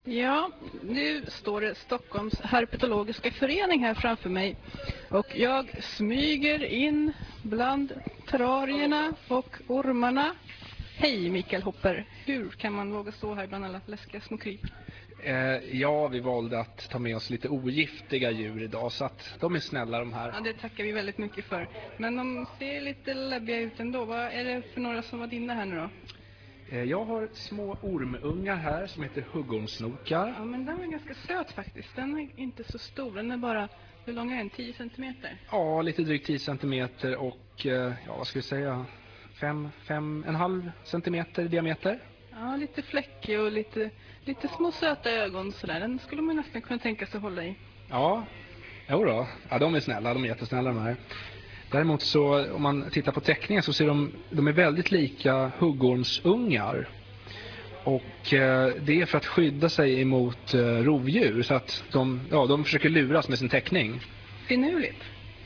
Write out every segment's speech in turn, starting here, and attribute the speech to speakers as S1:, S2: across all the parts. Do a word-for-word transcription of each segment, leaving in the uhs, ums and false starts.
S1: Ja, nu står det Stockholms herpetologiska förening här framför mig. Och jag smyger in bland terrarierna och ormarna. Hej Mikael Hopper, hur kan man våga stå här bland alla läskiga små kryp?
S2: Eh, ja, vi valde att ta med oss lite ogiftiga djur idag, så att de är snälla de här.
S1: Ja, det tackar vi väldigt mycket för. Men de ser lite läbbiga ut ändå. Vad är det för några som var dina här nu då?
S2: Eh, jag har små ormungar här som heter huggormsnokar.
S1: Ja, men den var ganska söt faktiskt. Den är inte så stor, den är bara, hur lång är den? tio centimeter?
S2: Ja, lite drygt tio centimeter och, eh, ja vad ska vi säga, fem, fem, en halv centimeter i diameter.
S1: Ja, lite fläckig och lite, lite små söta ögon sådär. Den skulle man nästan kunna tänka sig hålla i.
S2: Ja, jo då. Ja, de är snälla, de är jättesnälla de här. Däremot så, om man tittar på teckningen så ser de, de är väldigt lika huggormsungar. Och eh, det är för att skydda sig emot eh, rovdjur, så att de, ja, de försöker luras med sin teckning.
S1: Finurligt.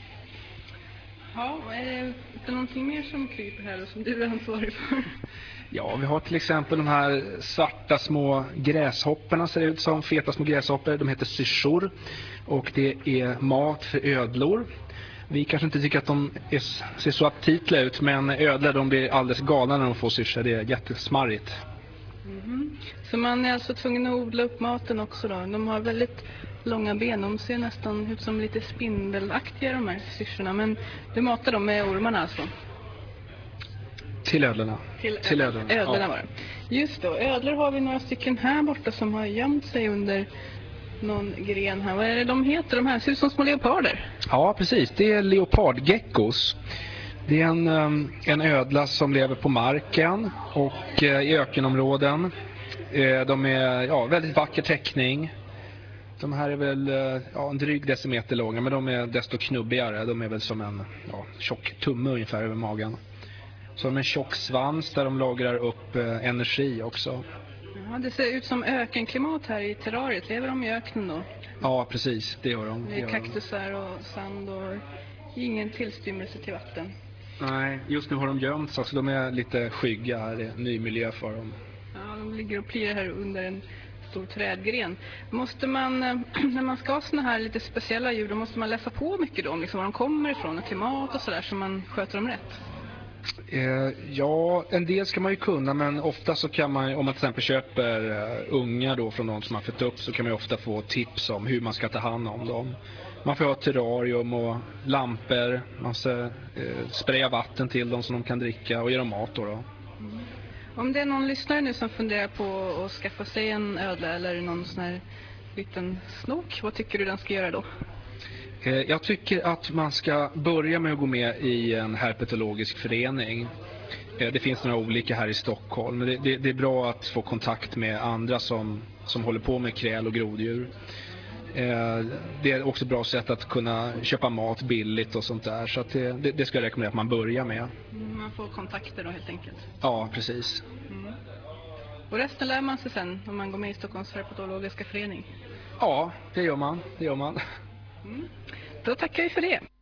S1: Ja, är det, är det någonting mer som kryper här och som du är ansvarig för?
S2: Ja, vi har till exempel de här svarta små gräshopporna, ser det ut som, feta små gräshoppor. De heter syrsor och det är mat för ödlor. Vi kanske inte tycker att de är, ser så aptitliga ut, men ödlor de blir alldeles galna när de får syrsor. Det är jättesmarrigt.
S1: Mm. Så man är alltså tvungen att odla upp maten också då? De har väldigt långa ben, de ser nästan ut som lite spindelaktiga de här syrsorna. Men du matar dem med ormarna alltså?
S2: Till ödlorna.
S1: Till,
S2: Till ödlorna,
S1: ödlorna
S2: ja.
S1: Var det. Just då, ödlor har vi några stycken här borta som har gömt sig under någon gren här. Vad är det de heter? De här ser ut som små leoparder.
S2: Ja, precis. Det är leopardgeckos. Det är en, en ödla som lever på marken och i ökenområden. De är, ja, väldigt vacker teckning. De här är väl, ja, en dryg decimeter långa, men de är desto knubbigare. De är väl som en, ja, tjock tumme ungefär över magen. Så de har en tjock svans där de lagrar upp eh, energi också.
S1: Ja, det ser ut som ökenklimat här i terrariet. Lever de i öknen då?
S2: Ja, precis. Det gör de.
S1: Det är kaktusar och sand och ingen tillstymmelse till vatten.
S2: Nej, just nu har de gömt sig, så de är lite skygga här. Det är en ny miljö för dem.
S1: Ja, de ligger och plirar här under en stor trädgren. Måste man, när man ska ha såna här lite speciella djur, då måste man läsa på mycket då om liksom var de kommer ifrån och klimat och sådär, så man sköter dem rätt?
S2: Eh, ja, en del ska man ju kunna, men ofta så kan man, om man till exempel köper uh, unga då från någon som har fött upp, så kan man ju ofta få tips om hur man ska ta hand om dem. Man får ha terrarium och lampor, man ska uh, spraya vatten till dem som de kan dricka och ge dem mat då. då.
S1: Mm. Om det är någon lyssnare nu som funderar på att skaffa sig en ödla eller någon sån här liten snok, vad tycker du den ska göra då?
S2: Jag tycker att man ska börja med att gå med i en herpetologisk förening. Det finns några olika här i Stockholm. Men det, det, det är bra att få kontakt med andra som, som håller på med kräl och groddjur. Det är också ett bra sätt att kunna köpa mat billigt och sånt där. Så att det, det, det ska jag rekommendera att man börjar med.
S1: Man får kontakter då helt enkelt?
S2: Ja, precis.
S1: Mm. Och resten lär man sig sen om man går med i Stockholms herpetologiska förening?
S2: Ja, det gör man. Det gör man.
S1: Mm. Då tackar vi för det.